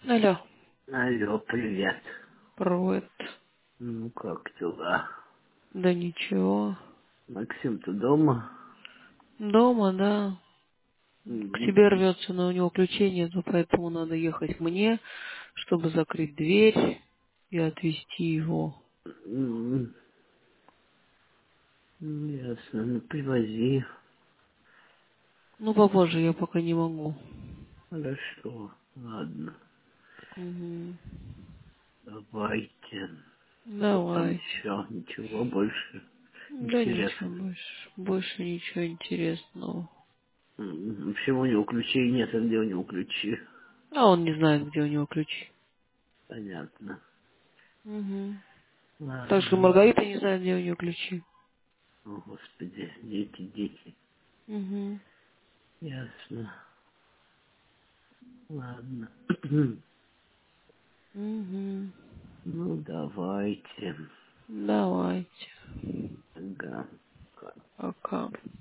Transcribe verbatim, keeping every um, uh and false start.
Алло, Алло, привет. привет. Ну как дела? Да ничего. Максим, ты дома? Дома, да. К Мгм. себе рвется, но у него ключей нету, поэтому надо ехать мне, чтобы закрыть дверь и отвезти его. М, ну, ясно, ну привози. Ну, попозже я пока не могу. Хорошо, ладно, Угу. давайте. Что там Давайте. еще? Ничего больше Да ничего интересного. больше. Больше ничего интересного. М, Почему у него ключей нет, а где у него ключи? А он не знает, где у него ключи. Понятно. Угу. Так что Ладно. Маргарита не знает, где у нее ключи. О, Господи, дети, дети. Угу. Ясно. Ладно. Угу. Ну, давайте. Давайте. Ага. Пока.